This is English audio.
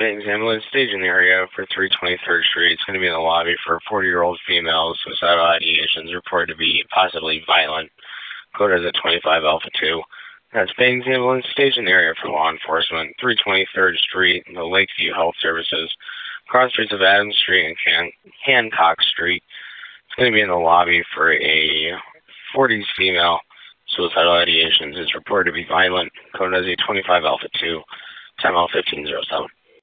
Bang's ambulance staging area for 323rd Street. It's going to be in the lobby for a 40-year-old female. Suicidal ideations reported to be possibly violent. Code is at 25 Alpha 2. That's Bang's ambulance staging area for law enforcement. 323rd Street, the Lakeview Health Services. Cross streets of Adams Street and Hancock Street. It's going to be in the lobby for a 40s female. Suicidal ideations is reported to be violent. Code is a 25 Alpha 2. Time out 1507.